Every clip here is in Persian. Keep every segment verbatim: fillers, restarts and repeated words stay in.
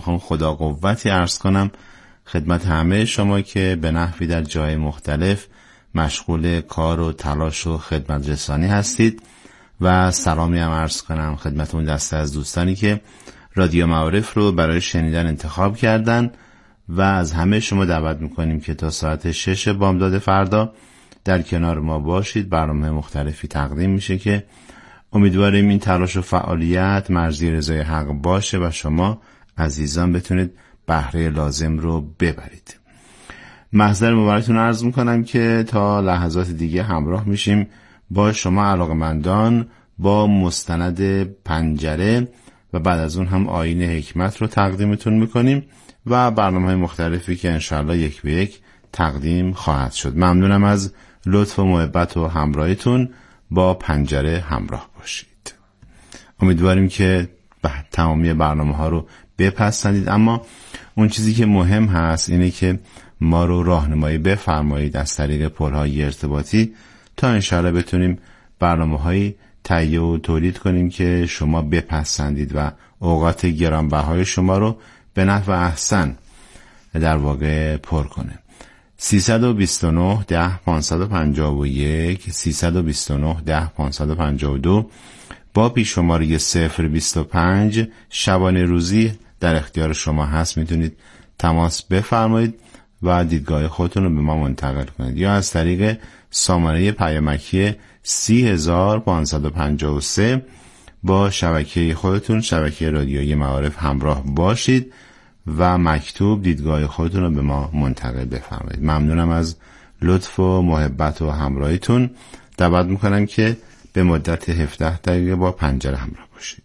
میخوام خدا قوتی عرض کنم خدمت همه شما که به نحوی در جای مختلف مشغول کار و تلاش و خدمت رسانی هستید و سلامی هم عرض کنم خدمت اون دسته از دوستانی که رادیو معارف رو برای شنیدن انتخاب کردن و از همه شما دعوت میکنیم که تا ساعت شش بامداد فردا در کنار ما باشید. برنامه مختلفی تقدیم میشه که امیدواریم این تلاش و فعالیت مرضی رضای حق باشه و شما عزیزان بتونید بهره لازم رو ببرید. محضر مبارکتون عرض میکنم که تا لحظات دیگه همراه میشیم با شما علاقمندان با مستند پنجره و بعد از اون هم آیین حکمت رو تقدیمتون میکنیم و برنامه‌های مختلفی که انشاءالله یک به یک تقدیم خواهد شد. ممنونم از لطف و محبت و همراهیتون. با پنجره همراه باشید. امیدواریم که تمامی برنامه ها رو بپسندید، اما اون چیزی که مهم هست اینه که ما رو راهنمایی بفرمایید از طریق پل‌های ارتباطی تا انشاءالله بتونیم برنامه‌هایی تهیه و تولید کنیم که شما بپسندید و اوقات گرانبهای شما رو به نحو احسن در واقع پر کنه. سیصد و بیست و نه ده پانصد و پنجاه و یک سیصد و بیست و نه ده پانصد و پنجاه و دو با پیش شماره صفر بیست و پنج شبانه روزی در اختیار شما هست. میتونید تماس بفرمایید و دیدگاه خودتون رو به ما منتقل کنید یا از طریق سامانه پیامکی سی هزار پانصد و پنجاه و سه با شبکه خودتون شبکه رادیویی معارف همراه باشید و مکتوب دیدگاه خودتون رو به ما منتقل بفرمایید. ممنونم از لطف و محبت و همراهیتون. دعوت میکنم که به مدت هفده دقیقه با پنجره همراه باشید.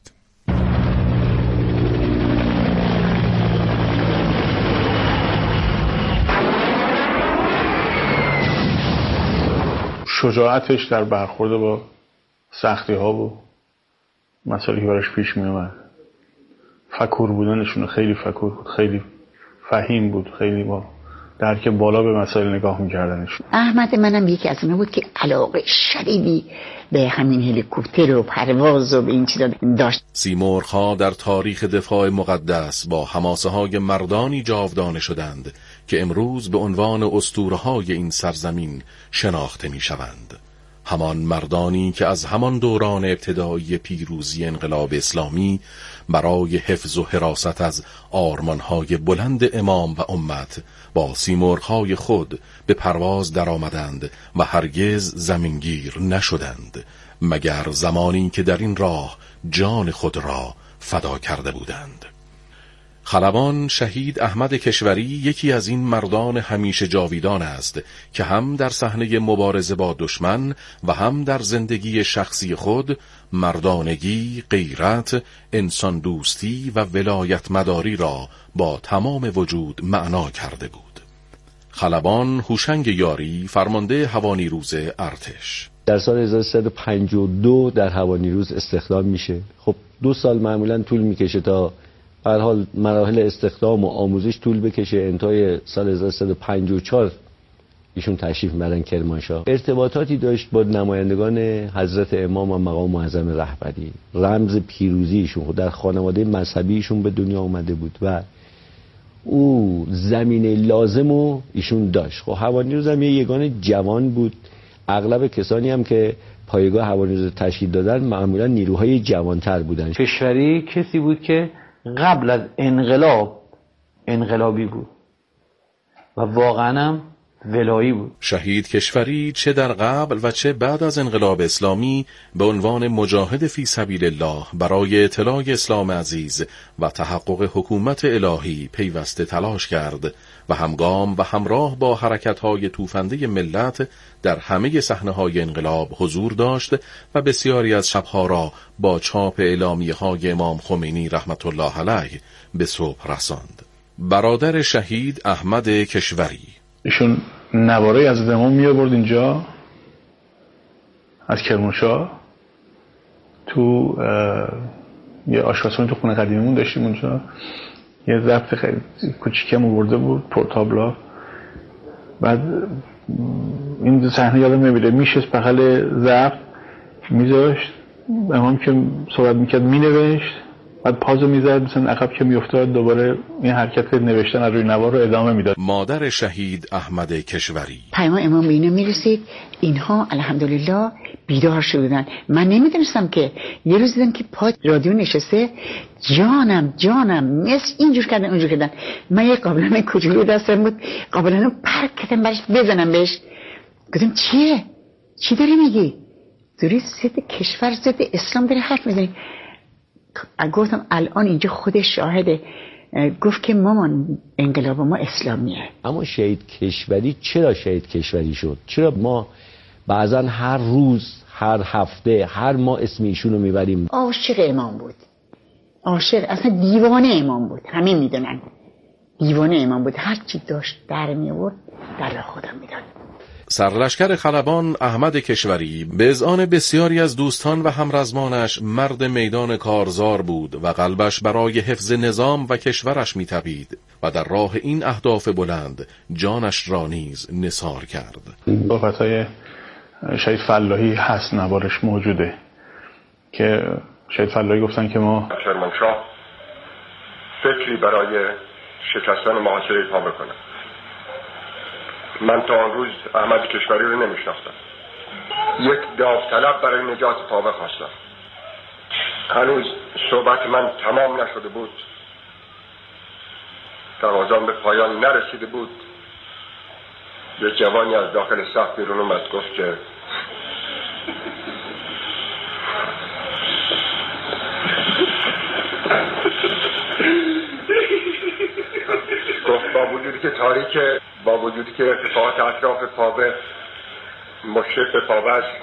شجاعتش در برخورد با سختی ها و مسائلی که براش پیش می اومد، فکور بودنشون خیلی فکور بود، خیلی فهیم بود، خیلی با درک بالا به مسائل نگاه می‌کردنشون. احمد منم یکی از اونها بود که علاقه شدیدی به همین هلیکوپتر و پرواز و به این چیزا داشت. سیمرغ‌ها در تاریخ دفاع مقدس با حماسه‌های مردانی جاودانه شدند که امروز به عنوان اسطوره‌های این سرزمین شناخته می‌شوند. همان مردانی که از همان دوران ابتدایی پیروزی انقلاب اسلامی برای حفظ و حراست از آرمانهای بلند امام و امت با سیمرغ‌های خود به پرواز درآمدند و هرگز زمینگیر نشدند مگر زمانی که در این راه جان خود را فدا کرده بودند. خلبان شهید احمد کشوری یکی از این مردان همیشه جاویدان است که هم در صحنه مبارزه با دشمن و هم در زندگی شخصی خود مردانگی، غیرت، انسان دوستی و ولایت مداری را با تمام وجود معنا کرده بود. خلبان هوشنگ یاری فرمانده هوانیروز ارتش در سال هزار و سیصد و پنجاه و دو در هوانیروز استخدام میشه. خب دو سال معمولا طول میکشه تا به هر حال مراحل استخدام و آموزش طول بکشه. انتهای سال هزار و سیصد و پنجاه و چهار ایشون تشریف میبرن کرمانشاه. ارتباطاتی داشت با نمایندگان حضرت امام و مقام معظم رهبری. رمز پیروزی ایشون در خانواده مذهبی ایشون به دنیا آمده بود و او زمینه لازم رو ایشون داشت. خب هوانیروز هم یه یگان جوان بود. اغلب کسانی هم که پایگاه هوانیروز تشکیل دادن معمولا نیروهای جوانتر بودن. کشوری کسی بود که قبل از انقلاب انقلابی بود و واقعا هم ولایی بود. شهید کشوری چه در قبل و چه بعد از انقلاب اسلامی به عنوان مجاهد فی سبیل الله برای اطلاع اسلام عزیز و تحقق حکومت الهی پیوسته تلاش کرد و همگام و همراه با حرکت‌های توفنده ملت در همه صحنه‌های انقلاب حضور داشت و بسیاری از شب‌ها را با چاپ اعلامیه‌های امام خمینی رحمت الله علیه به صبح رساند. برادر شهید احمد کشوری ایشون نواره از امام می آورد اینجا از کرمانشاه، تو یه آشپزخونه تو خونه قدیمیمون داشتیم اونجا، یه ضبط خیلی کوچیکم آورده بود پورتابلا. بعد این صحنه یادم نمیره، میشست بغل ضبط میذاشت امام که صحبت میکرد مینوشت بعد پازو میزد مثلا عقب که میافتاد دوباره این حرکت نوشتن از روی نوار رو ادامه میداد. مادر شهید احمد کشوری: پیام امام به اینا میرسید، اینها الحمدلله بیدار شدن. من نمیدونستم که یه روز دیدم که پا رادیو نشسته، جانم جانم مثل اینجور کردن اونجور کردن. من یه قابلمه کوچولو دستم بود، قابلمه پرک کردم برش بزنم بهش. گفتم چیه؟ چی داری میگی؟ دوری ضد کشور ضد اسلام داری حرف میزنی؟ گفتم الان اینجا خودش شاهده. گفت که مامان انقلاب ما اسلامیه. اما شهید کشوری چرا شهید کشوری شد؟ چرا ما بعضا هر روز، هر هفته، هر ماه اسم ایشون رو میبریم؟ عاشق امام بود، عاشق، اصلا دیوانه امام بود. همه میدونن دیوانه امام بود. هر چی داشت در میورد در خودم میداد. سرلشکر خلبان احمد کشوری به اذعان بسیاری از دوستان و همرزمانش مرد میدان کارزار بود و قلبش برای حفظ نظام و کشورش میتپید و در راه این اهداف بلند جانش را نیز نثار کرد. صحبت‌های شهید فلاحی هست، نوارش موجوده که شهید فلاحی گفتن که ما کرمانشاه فکری برای شکستن محاصره پا بکنه. من تا آن روز احمد کشوری رو نمیشناختم. یک داوطلب برای نجات پاوه خواستم. هنوز صحبت من تمام نشده بود، تقاضام به پایان نرسیده بود، یه جوانی از داخل صف بیرون اومد گفت که گفت با وجودی که تاریک، با وجودی که ارتفاعات اطراف پاوه مشرف به پاوه است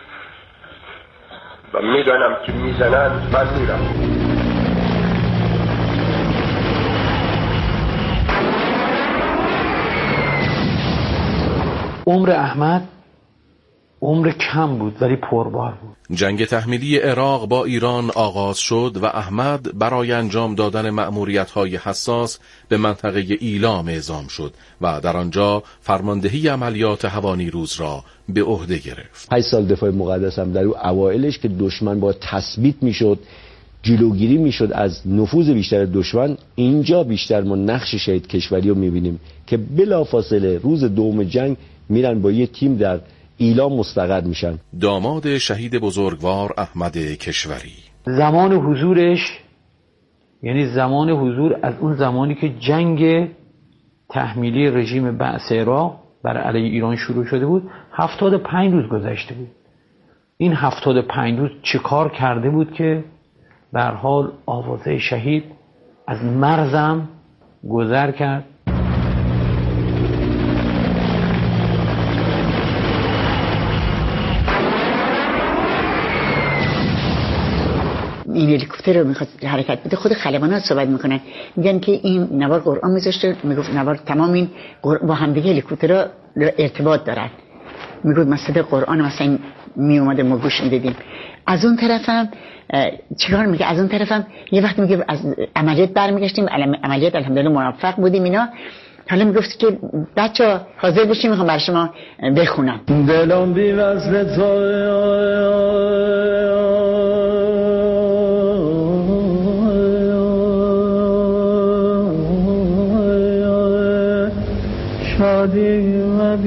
و میدانم که میزنن، من میرم. عمر احمد عمر کم بود ولی پربار بود. جنگ تحمیلی عراق با ایران آغاز شد و احمد برای انجام دادن مأموریت‌های حساس به منطقه ایلام اعزام شد و در آنجا فرماندهی عملیات هوانیروز را به عهده گرفت. هشت سال دفاع مقدس هم در اون اوایلش که دشمن با تثبیت میشد، جلوگیری میشد از نفوذ بیشتر دشمن، اینجا بیشتر ما نقش شهید کشوری رو میبینیم که بلافاصله روز دوم جنگ میرن با یه تیم در ایلام مستقر میشن. داماد شهید بزرگوار احمد کشوری: زمان حضورش یعنی زمان حضور از اون زمانی که جنگ تحمیلی رژیم بعث عراق بر علیه ایران شروع شده بود، هفتاد و پنج روز گذشته بود. این هفتاد و پنج روز چه کار کرده بود که به هر حال آوازه شهید از مرزم گذر کرد. این هلیکوپتر رو میخواد حرکت بده، خود خلبانات صحبت میکنن، میگن که این نوار قرآن میذاشته، میگفت نوار تمام این با همدیگه هلیکوپترها ارتباط دارن، میگفت مثلا قرآن مثلا می اومده ما گوش میدیدیم. از اون طرفم چیکار میگه؟ از اون طرفم یه وقت میگه از عملیات برمیگشتیم، عملیات الحمدلله موفق بودیم اینا. حالا میگفت که بچه حاضر بشیم میخوام برای شما بخونم. دلم بی وصل تو شادی و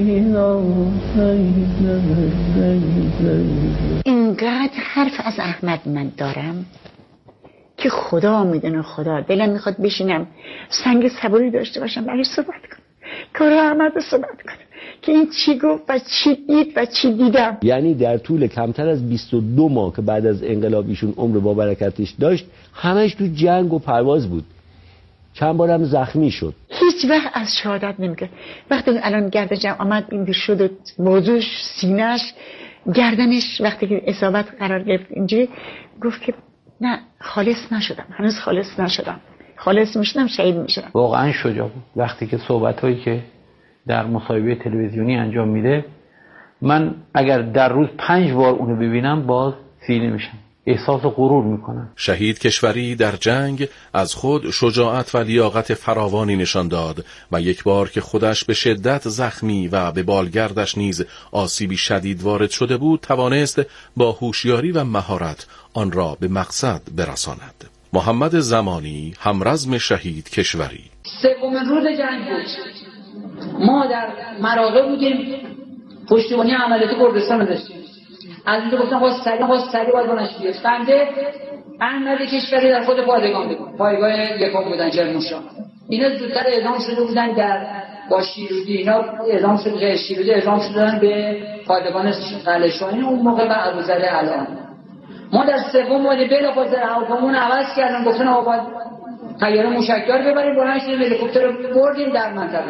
اینقدر حرف از احمد من دارم که خدا میدونه، خدا دلم میخواد بشینم سنگ صبوری داشته باشم برای صحبت کنم، کار احمد رو صحبت کنم که این چی گفت و چی دید و چی دیدم. یعنی در طول کمتر از بیست و دو ماه که بعد از انقلاب ایشون عمر با برکتش داشت، همش تو جنگ و پرواز بود، چند بارم زخمی شد، هیچ وقت از شهادت نمیگه. وقتی الان گردنش آمد این شد و موضوعش سینه‌اش گردنش وقتی که اصابت قرار گرفت اینجوری گفت که نه خالص نشدم، هنوز خالص نشدم، خالص میشدم شهید میشدم. واقعا شجاع بود. وقتی که صحبتایی که در مصاحبه تلویزیونی انجام میده، من اگر در روز پنج بار اونو ببینم باز سیلی میشم، احساس غرور میکنم. شهید کشوری در جنگ از خود شجاعت و لیاقت فراوانی نشان داد و یک بار که خودش به شدت زخمی و به بالگردش نیز آسیبی شدید وارد شده بود، توانست با هوشیاری و مهارت آن را به مقصد برساند. محمد زمانی، همرزم شهید کشوری. سومین روز جنگ بود. ما در مراغه بودیم، پشتیبانی عملیات کردستان رو داشتیم. از اینجا گفتم باز سریع باز سریع باید بلند شید. بنده احمد کشوری در خود پادگان بود. پایگاه یکم بودن کرمانشاه. اینا زودتر اعدام شده بودن در با شیرودی. اینا اعدام شده شیرودی اعدام شدن به پادگان قلعه شاهین اون موقع و ابوذر الان. ما در سوم مالی بلافاصله هواپیمامون عوض کردن، گفتن آقا باید طیاره موشکدار ببریم، بلند شدیم هلیکوپتر رو بردیم در منطقه.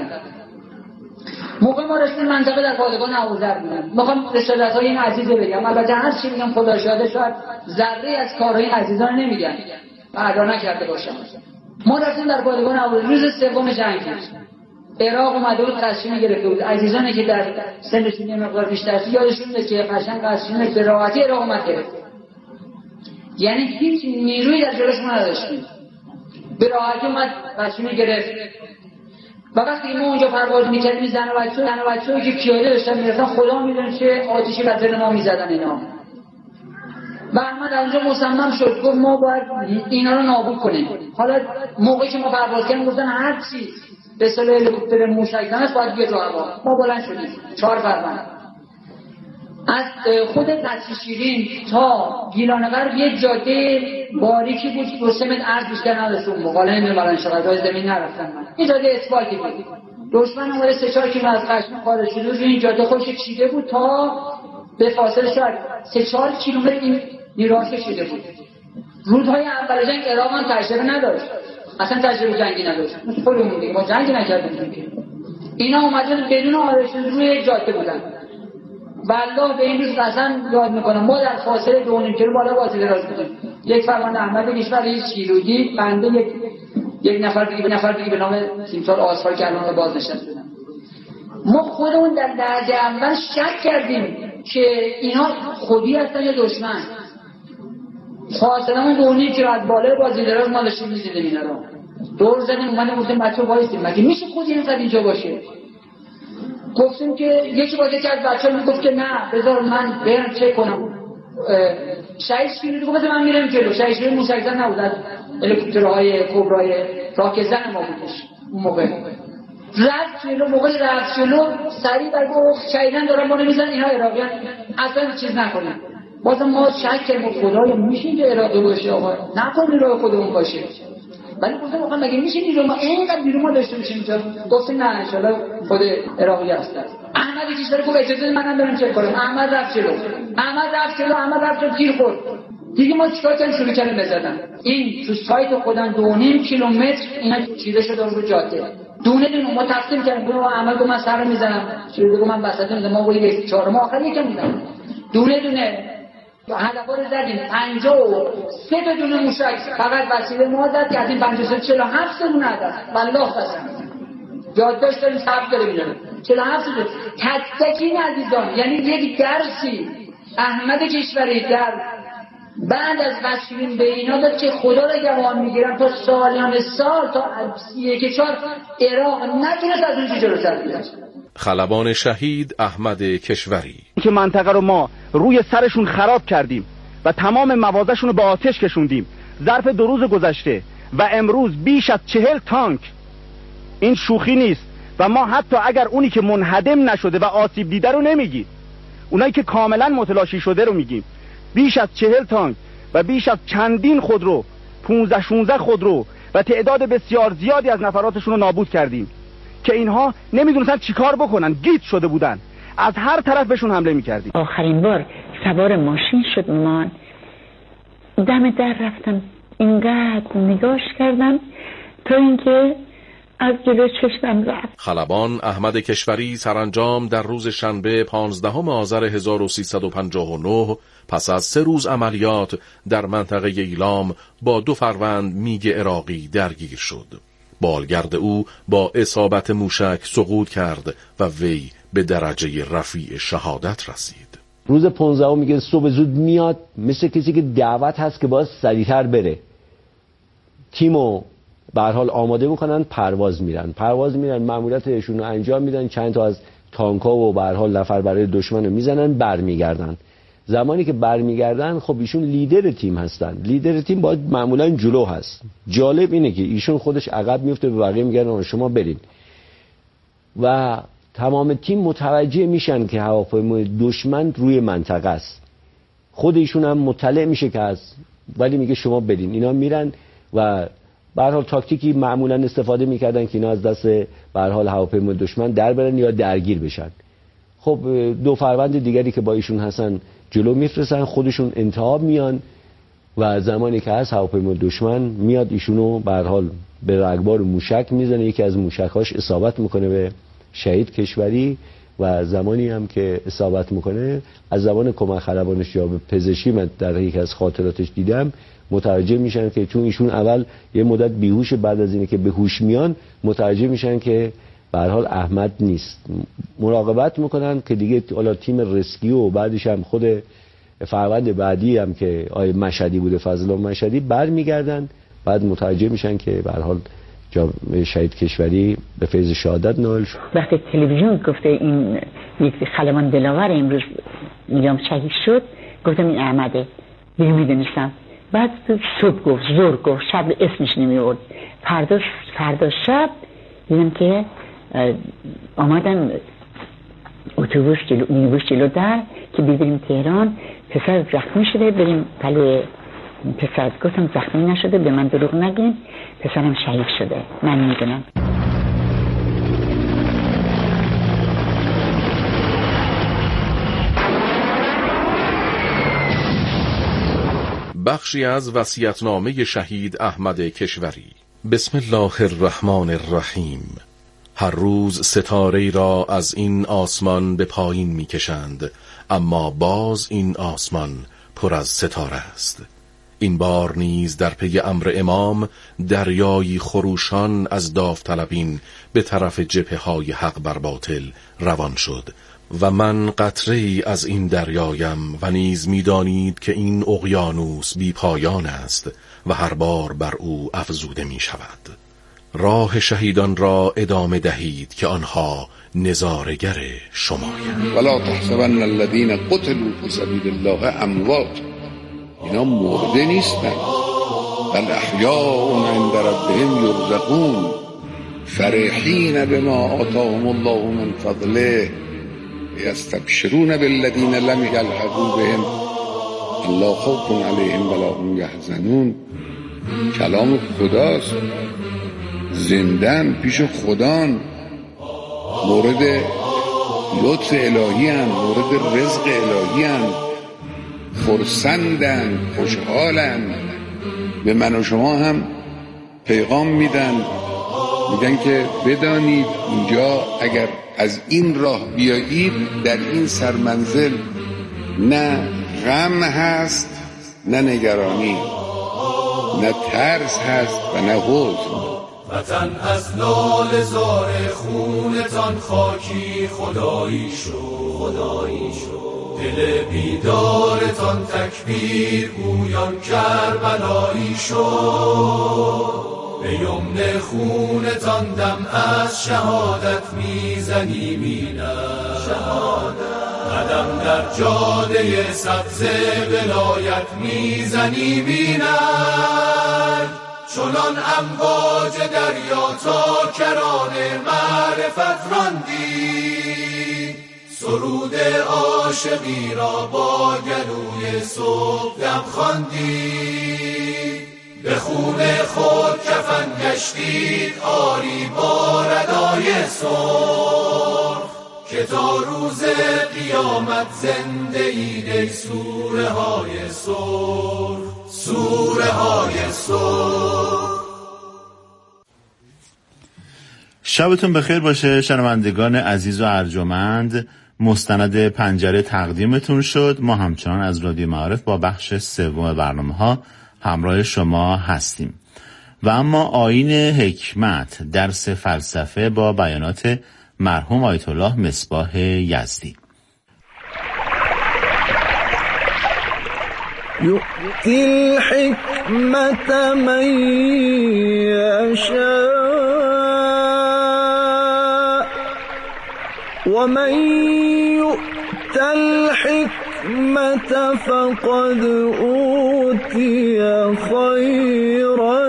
موقع ما رسیدیم منطقه در پادگان ابوذر بودیم. میخوام رسالت‌های این عزیزه بگم، البته هر چی میگم خدا شاهده، شاید ذره از کارهای عزیزان نمیگن ادا نکرده باشم. ما رفتیم در پادگان ابوذر روز سوم جنگ بود. عراق اومده بود قسیم گرفته بود. عزیزانی که در سنشون یه مقدار بیشتر یادشون میاد که قشنگ قسیم به راحتی عراق اومد گرفت. یعنی هیچ نیرویی در جلوش ما نداشتیم، به راحتی اومد قسیم گرفت. و وقتی ما اونجا پرواز میکردیم زن و بچه زن و بچه‌ای که پیاده داشتن میرفتن خدا میدونه چه آتشی بر دل ما میزدن اینا. و احمد اونجا مصمم شد گفت ما باید اینا رو نابود کنیم. حالا موقعی که ما پرواز کردیم گفتن هر چی به اصطلاح هلیکوپتر موشکدان است باید بیاد رو هوا. ما بلند شدیم چهار فروند از خود قصر شیرین تا گیلان غرب یه جاده باریکی بود، دو سه متر عرض بیشتر نداشت. اون موقع نمی‌برن شغل زمین نرفتن. من این جاده اسفالتی بود. دشمن اومده سه چهار کیلومتر از قشم خارج شده بود. این جاده خودش چیده بود تا به فاصله شاید سه چهار کیلومتر این نیروها کشیده بود. رودهای اول جنگ عراق هم تجربه نداشت، اصلا تجربه جنگی نداشت. خودمون دیگه ما جنگی نکردیم. اینا اومدن بدون آرایش روی جاده بودن. والله به این روز قسم یاد میکنم ما در فاصله دو نیم کیلو بالا بازی دراز بودیم. یک فرمان احمد کشوری شیرودی، بنده یک یک نفر دیگه نفر دیگه به نام تیمسار آسفال که الان باز نشسته بودن. ما خودمون در درجه اول شک کردیم که اینا خودی هستن یا دشمن. فاصله دو نیم کیلو از بالای بازی دراز ما داشتیم می‌دیدیم اینا رو. دور زدیم اومدیم گفتیم بچه‌ها وایسید مگه میشه خودی اینقدر اینجا باشه؟ گفتیم که یکی با یکی از بچه‌ها میگفت که نه بذار من برم چک کنم. شهید شیرودی گفت من میرم جلو. شهید شیرودی موشک‌زن نبود، از هلیکوپترهای کبرای راکزن ما بودش اون موقع. رفت جلو، موقع رفت جلو سریع بر گفت شهیدان دارن ما نمیزن اینا عراقیان اصلا چیز نکنن. بازم ما شک کردیم خدایا میشه که عراقی باشه آقا، نکنه راه خودمون باشه. ولی گفتم آقا مگه میشه نیرو ما اینقدر نیرو ما داشته باشیم اینجا؟ گفتیم نه ان شاءالله خود عراقی هست. احمد کشوری گفت اجازه منم برم چک کنم. احمد رفت جلو. احمد رفت جلو. احمد رفت جلو گیر خورد. دیگه ما چیکار کردیم؟ شروع کردیم بزدن. این تو سایت خودن دو و نیم کیلومتر اینا چیده شده رو جاده. دونه دونه ما تقسیم کردیم. گفتم احمد گفت من سر میزنم. شروع گفت من وسط میزنم. ما گفتیم یک چهارم آخر یکم میزنم. دونه دونه هدفا رو زدیم. پنجاه و سه تا دونه موشک فقط وسیله ما زد که از این پنجاه و سه چهل و هفت دونه عدد والله قسم یادداشت داریم ثبت داریم اینا چهل و هفت دونه تک تک این عزیزان. یعنی یک درسی احمد کشوری در بعد از بسیرین به اینا داد که خدا را گواهی میگیرم تا سالیان سال تا یک چهار عراق نتونست از اونجا جلوتر بیاد. خلبان شهید احمد کشوری که منطقه رو ما روی سرشون خراب کردیم و تمام موازهشون رو به آتش کشوندیم ظرف دو روز گذشته و امروز بیش از چهل تانک. این شوخی نیست. و ما حتی اگر اونی که منهدم نشده و آسیب دیده رو نمیگیم، اونایی که کاملا متلاشی شده رو میگیم. بیش از چهل تانک و بیش از چندین خودرو، پونزده شونزده خودرو و تعداد بسیار زیادی از نفراتشون رو نابود کردیم که اینها نمیدونستن چیکار بکنن، گیج شده بودن، از هر طرف بهشون حمله میکردیم. آخرین بار سوار ماشین شد من دم در رفتم اینقدر نگاش کردم تا اینکه از جلوی چشمم رفت. خلبان احمد کشوری سرانجام در روز شنبه پانزدهم آذر هزار و سیصد و پنجاه و نه پس از سه روز عملیات در منطقه ایلام با دو فروند میگ عراقی درگیر شد. بالگرد او با اصابت موشک سقوط کرد و وی به درجه رفیع شهادت رسید. روز پانزدهم میگه صبح زود میاد، مثل کسی که دعوت هست که باید سریعتر بره. تیمو به هر حال آماده میکنن، پرواز میرن پرواز میرن ماموریتشون رو انجام میدن، چند تا از تانک‌ها و به هر حال نفر برای دشمن رو میزنن، برمیگردن. زمانی که برمیگردن خب ایشون لیدر تیم هستن. لیدر تیم باید معمولا جلو هست. جالب اینه که ایشون خودش عقب میفته به بقیه میگن شما برین و تمام تیم متوجه میشن که هواپیمای دشمن روی منطقه است. خود ایشون هم مطلع میشه که هست ولی میگه شما برین. اینا میرن و به هر حال تاکتیکی معمولا استفاده میکردن که اینا از دست به هر حال هواپیمای دشمن در برن یا درگیر بشن. خب دو فروند دیگری که با ایشون هستن جلو میفرستن، خودشون انتحاب میان و زمانی که هست هواپیمای دشمن میاد ایشونو به هر حال به رگبار موشک میزنه. یکی از موشک‌هاش اصابت میکنه به شهید کشوری و زمانی هم که اصابت میکنه از زبان کمک خلبانش یا به پزشکی من در یکی از خاطراتش دیدم متوجه میشن که چون ایشون اول یه مدت بیهوش، بعد از اینه که به هوش میان متوجه میشن که به هر حال احمد نیست. مراقبت میکنن که دیگه حالا تیم رسکیو و بعدش هم خود فروند بعدی هم که آقای مشهدی بوده، فضل الله مشهدی، برمیگردن بعد متوجه میشن که به هر حال شهید کشوری به فیض شهادت نائل شد. وقتی تلویزیون گفته این یک خلبان دلاور امروز میگم شهید شد، گفتم این احمده، دیگه میدونستم. بعد صبح گفت، زور گفت، شب اسمش نمی آورد. فردا فردا شب دیدم که آمدن اتوبوس جلو مینیبوس جلو در که بریم تهران. پسر زخمی شده، بریم پلو پسر. گفتم زخمی نشده، به من دروغ نگین، پسرم شهید شده، من میدونم. بخشی از وصیت‌نامه شهید احمد کشوری. بسم الله الرحمن الرحیم. هر روز ستاره‌ای را از این آسمان به پایین می‌کشند، اما باز این آسمان پر از ستاره است. این بار نیز در پی امر امام دریایی خروشان از داوطلبین به طرف جبهه‌های حق بر باطل روان شد و من قطره‌ای از این دریایم و نیز می‌دانید که این اقیانوس بی پایان است و هر بار بر او افزوده می شود. راه شهیدان را ادامه دهید که آنها نظاره‌گر شمایند. ولا تحسبن الذين قتلوا في سبيل الله اموات. اینا مرده نیستند، بل احیاء عند ربهم یرزقون فرحین بما آتاهم الله من فضله یستبشرون بالذین لم یلحقوا بهم الا خوف علیهم ولا هم یحزنون. کلام خداست، زندن پیش خدان، مورد لطف الهی هن، مورد رزق الهی هن، خرسندن، خوشحالن. به من و شما هم پیغام میدن، میگن که بدانید اینجا اگر از این راه بیایید در این سرمنزل نه غم هست نه نگرانی، نه ترس هست و نه حزن. وطن از لاله زار خونتان خاکی خدایی شد، خدایی شد. دل بیدارتان تکبیر گویان کربلایی شد. به یمن خونتان دم از شهادت میزنی مینم، قدم در جاده سبز ولایت میزنی مینم. چنان امواج دریا تا کران معرفت راندی، سرود عاشقی را با گلوی صبح دم خواندی. به خون خود کفن گشتید آری با ردای سرخ، که تا روز قیامت زنده اید ای سوره های سرخ، سوره های سرخ. شبتون بخیر باشه شنوندگان عزیز و ارجمند. مستند پنجره تقدیمتون شد. ما همچنان از رادیو معارف با بخش سوم برنامه ها همراه شما هستیم و اما آیین حکمت، درس فلسفه با بیانات مرحوم آیت الله مصباح یزدی. یؤتی الحکمت من یشاء و من یؤت الحکمت الحكمة فقد أوتي خيرا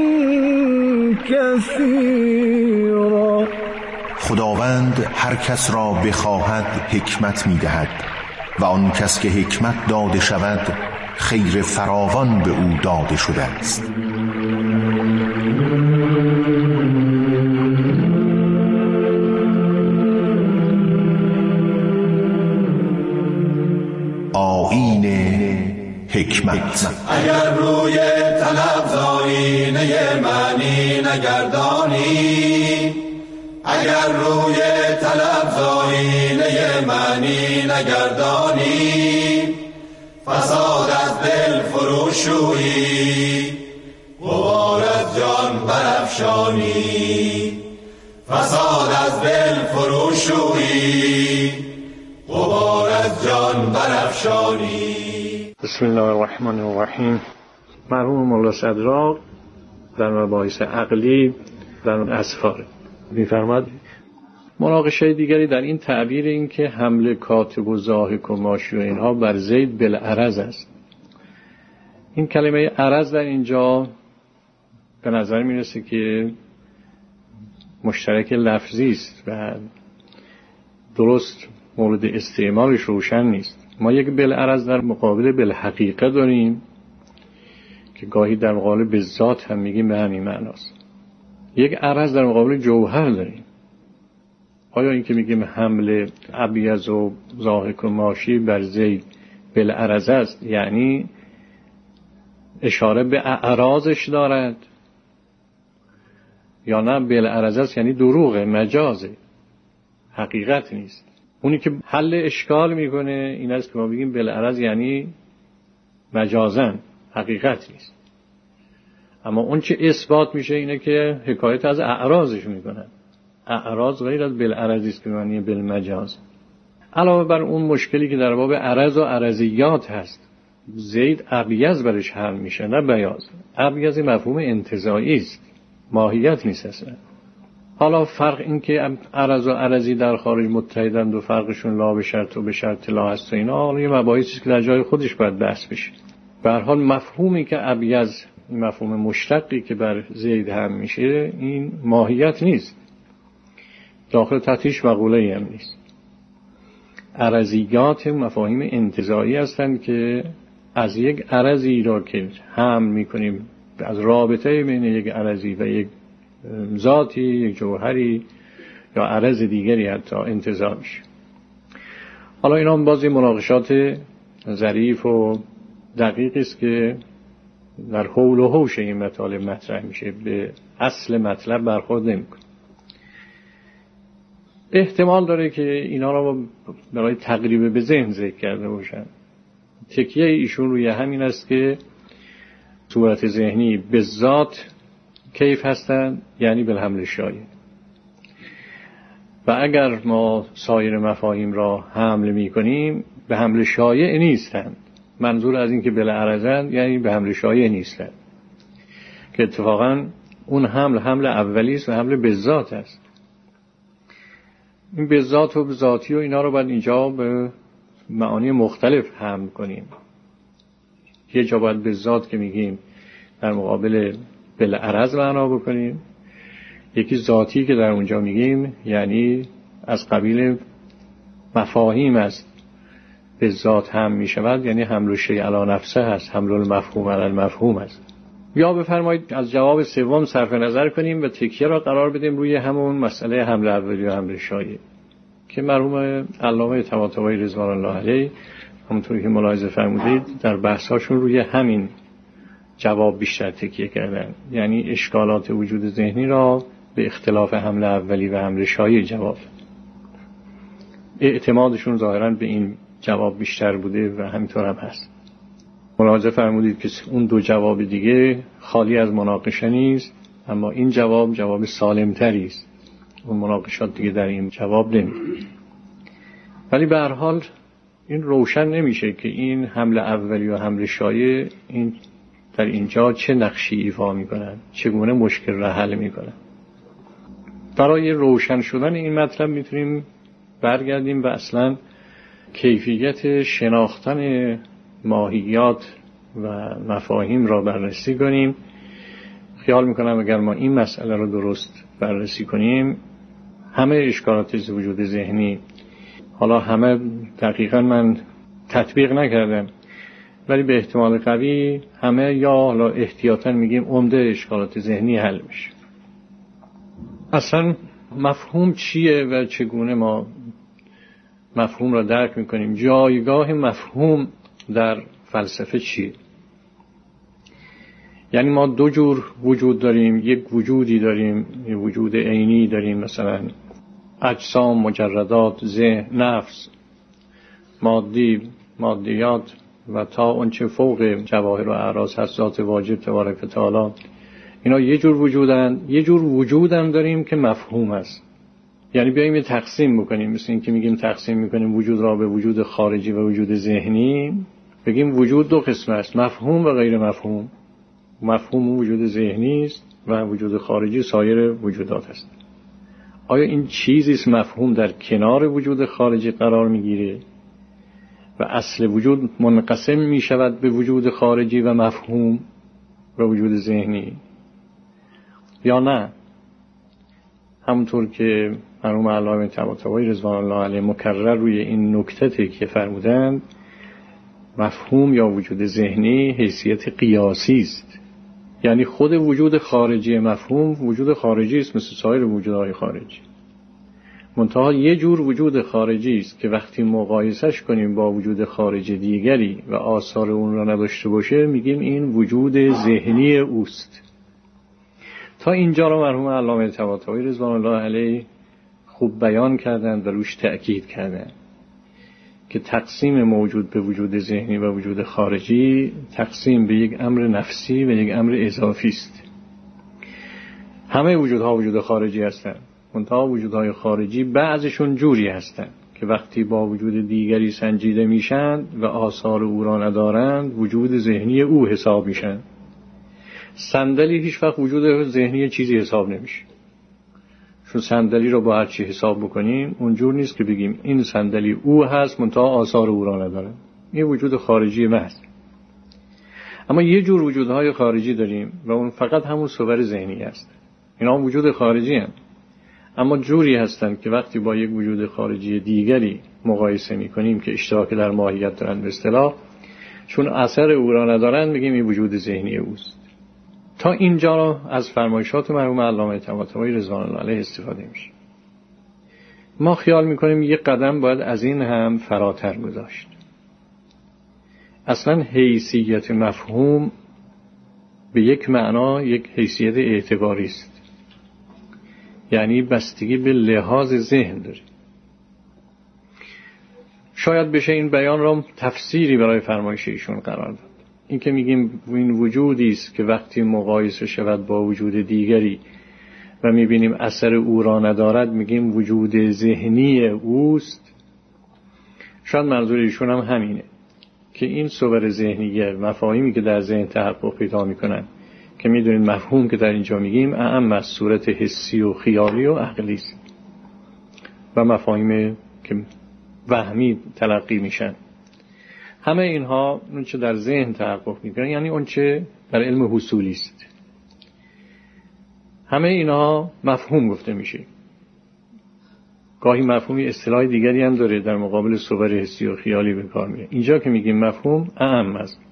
كثيرا. خداوند هر کس را بخواهد حکمت می‌دهد و آن کس که حکمت داده شود خیر فراوان به او داده شده است. آیین حکمت. اگر روی طلب زاینه معنی نگردانی، اگر روی طلب زاینه معنی نگردانی، فساد از دل فروشویی، غبار از جان برافشانی. فساد از دل فروشویی، غبار از جان برافشانی. بسم الله الرحمن الرحیم. مرحوم مولا صدراق در مباحث عقلی در اسفار می‌فرماد مناقشه دیگری در این تعبیر این که حمله کاتب و ضاحک و ماشی و اینها بر زید بالعرض است. این کلمه عرض در اینجا به نظر میرسه که مشترک لفظی است و درست مورد استعمالش روشن نیست. ما یک بالعرض در مقابل بالحقیقه داریم که گاهی در مقابل بالذات هم میگیم به همین معناست. یک عرض در مقابل جوهر داریم. آیا این که میگیم حمله ابیض و ضاحک و ماشی بر زید بالعرض است یعنی اشاره به اعراضش دارد یا نه بالعرض است یعنی دروغه، مجازه، حقیقت نیست؟ اونی که حل اشکال میکنه این است که ما بگیم بالعرض یعنی مجازن، حقیقت نیست. اما اون چه اثبات میشه اینه که حکایت از اعراضش میکنن. اعراض غیر از بالعرض است که معنی بالمجاز. علاوه بر اون مشکلی که در باب عرض و عرضیات هست، زید ابیض برش حل میشه نه بیاض. ابیض مفهوم انتزاعی است، ماهیت نیست اصلا. حالا فرق این که عرض و عرضی در خارج متحدند و فرقشون لا به شرط و به شرط لا هست و اینا حالا یه مباحثی که در جای خودش باید بحث بشه. به هر حال مفهومی که ابیض، مفهوم مشتقی که بر زید هم میشه، این ماهیت نیست، داخل تحتیش مقوله هم نیست. عرضیات مفاهیم انتزاعی هستند که از یک عرضی را که حمل میکنیم، از رابطه بین یک عرضی و یک ذاتی، یک جوهری یا عرض دیگری حتی انتزاع میشه. حالا اینا بازی مناقشات ظریف و دقیق است که در حول و حوش این مطالب مطرح میشه، به اصل مطلب برخورد نمیکنه. احتمال داره که اینا را برای تقریب به ذهن ذکر کرده باشن. تکیه ایشون روی همین است که صورت ذهنی به ذات کیف هستند یعنی بالحمل شایع، و اگر ما سایر مفاهیم را حمل می کنیم به حمل شایع نیستند. منظور از این که بالعرضند یعنی به حمل شایع نیستند، که اتفاقا اون حمل حمل اولی است و حمل به ذات است. این به ذات و به ذاتی و اینا رو باید اینجا به معانی مختلف حمل کنیم. یه جا باید به ذات که میگیم در مقابل بالعرض معنا بکنیم، یکی ذاتی که در اونجا میگیم یعنی از قبیل مفاهیم است، به ذات هم میشود یعنی حمل شیء علی نفسه هست، حمل المفهوم علی المفهوم است. یا بفرمایید از جواب سوم صرف نظر کنیم و تکیه را قرار بدیم روی همون مسئله حمل اولی و حمل شایع که مرحوم علامه طباطبایی رضوان الله علیه همونطوری که ملاحظه فرمودید در بحثاشون روی همین جواب بیشتر تکیه کردن، یعنی اشکالات وجود ذهنی را به اختلاف حمل اولی و حمل شایع جواب. اعتمادشون ظاهراً به این جواب بیشتر بوده و همینطور هم هست. ملاحظه فرمودید که اون دو جواب دیگه خالی از مناقشه نیست، اما این جواب جواب سالمتری است. اون مناقشات دیگه در این جواب نمیاد. ولی به هر حال این روشن نمیشه که این حمل اولی و حمل شایع این در اینجا چه نقشی ایفا میکنن، چگونه مشکل را حل میکنن. برای روشن شدن این مطلب میتونیم برگردیم و اصلا کیفیت شناختن ماهیات و مفاهیم را بررسی کنیم. خیال میکنم اگر ما این مسئله را درست بررسی کنیم، همه اشکالات وجود ذهنی، حالا همه دقیقا من تطبیق نکردم ولی به احتمال قوی همه یا حالا احتیاطاً میگیم عمده اشکالات ذهنی حل میشه. اصلا مفهوم چیه و چگونه ما مفهوم را درک میکنیم؟ جایگاه مفهوم در فلسفه چیه؟ یعنی ما دو جور وجود داریم. یک وجودی داریم، یک وجود عینی داریم، مثلا اجسام، مجردات، ذهن، نفس، مادی، مادیات و تا اون چه فوق جواهر و اعراض هست، ذات واجب تبارک و تعالی. اینا یه جور وجودن. یه جور وجودم داریم که مفهوم است. یعنی بیاییم یه تقسیم بکنیم، مثل این که میگیم تقسیم میکنیم وجود را به وجود خارجی و وجود ذهنی، بگیم وجود دو قسم است، مفهوم و غیر مفهوم. مفهوم وجود ذهنی است و وجود خارجی سایر وجودات است. آیا این چیزی است مفهوم در کنار وجود خارجی قرار میگیره و اصل وجود منقسم میشود به وجود خارجی و مفهوم و وجود ذهنی، یا نه همونطور که مرحوم علامه طباطبایی رضوان الله علیه مکرر روی این نکته که فرمودند، مفهوم یا وجود ذهنی حیثیت قیاسی است. یعنی خود وجود خارجی مفهوم وجود خارجی است مثل سایر وجودهای خارجی، منتها یه جور وجود خارجی است که وقتی مقایسش کنیم با وجود خارجی دیگری و آثار اون را نداشته باشه، میگیم این وجود ذهنی اوست. تا اینجا را مرحوم علامه طباطبایی رضوان الله علیه خوب بیان کردند و روش تأکید کردند که تقسیم موجود به وجود ذهنی و وجود خارجی تقسیم به یک امر نفسی و یک امر اضافی است. همه وجودها وجود خارجی هستند، منتها وجودهای خارجی بعضشون جوری هستند که وقتی با وجود دیگری سنجیده میشن و آثار او را ندارند، وجود ذهنی او حساب میشن. صندلی هیچ وقت وجود ذهنی چیزی حساب نمیشه، چون صندلی رو با هر چی حساب بکنیم اونجور نیست که بگیم این صندلی او هست منتها آثار او را نداره. این وجود خارجی محض. اما یه جور وجودهای خارجی داریم و اون فقط همون صور ذهنی است. اینا هم وجود خارجی هستند، اما جوری هستند که وقتی با یک وجود خارجی دیگری مقایسه می‌کنیم که اشتراک در ماهیت دارند به اصطلاح، چون اثر او را ندارند میگیم این وجود ذهنی اوست. تا اینجا را از فرمایشات مرحوم علامه طباطبایی رضوان الله علیه استفاده میشه. ما خیال میکنیم یک قدم باید از این هم فراتر گذاشت. اصلا حیثیت مفهوم به یک معنا یک حیثیت اعتباری است، یعنی بستگی به لحاظ ذهن داره. شاید بشه این بیان را تفسیری برای فرمایش ایشون قرار داد. این که میگیم این وجودی است که وقتی مقایسه شود با وجود دیگری و میبینیم اثر او را ندارد، میگیم وجود ذهنی اوست. شاید منظور ایشون هم همینه که این صور ذهنیه، مفاهیمی که در ذهن تحقق پیدا میکنن که میدونید مفهوم که در اینجا میگیم اعم از صورت حسی و خیالی و عقلی است و مفاهیم که وهمی تلقی میشن، همه اینها اون چه در ذهن تحقق میکنه، یعنی اون چه در علم حصولی است، همه اینها مفهوم گفته میشه. گاهی مفهومی اصطلاح دیگری هم داره در مقابل صور حسی و خیالی به کار میره. اینجا که میگیم مفهوم اعم است،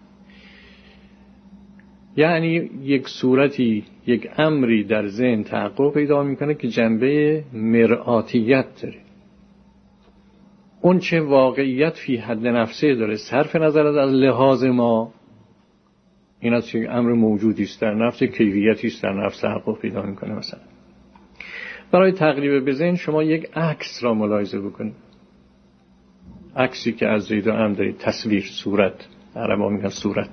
یعنی یک صورتی، یک امری در ذهن تحقق پیدا میکنه که جنبه مرآتیت داره. اون چه واقعیت فی حد نفسه داره، صرف نظر از لحاظ ما، این از یک امر موجودی است در نفس، کیفیتی است در نفس تحقق پیدا میکنه. مثلا برای تقریب به ذهن شما یک عکس را ملاحظه بکنید، عکسی که از زید و عم دارید، تصویر، صورت، عربا میگن صورت.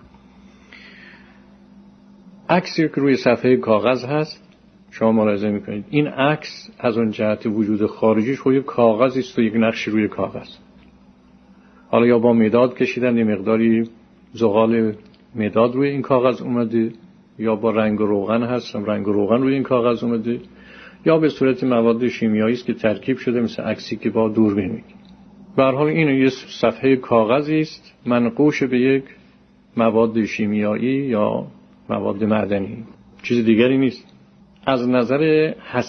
عکسی که روی صفحه کاغذ هست شما ملاحظه میکنید، این عکس از اون جهت وجود خارجیش خود یک کاغذی است و یک نقش روی کاغذ. حالا یا با مداد کشیدن، یه مقداری زغال مداد روی این کاغذ اومده، یا با رنگ و روغن هست، رنگ و روغن روی این کاغذ اومده، یا به صورت مواد شیمیایی است که ترکیب شده مثل عکسی که با دوربین میگیم. به هر حال این یه صفحه کاغذی است منقوش به یک مواد شیمیایی یا مواد معدنی، چیز دیگری نیست. از نظر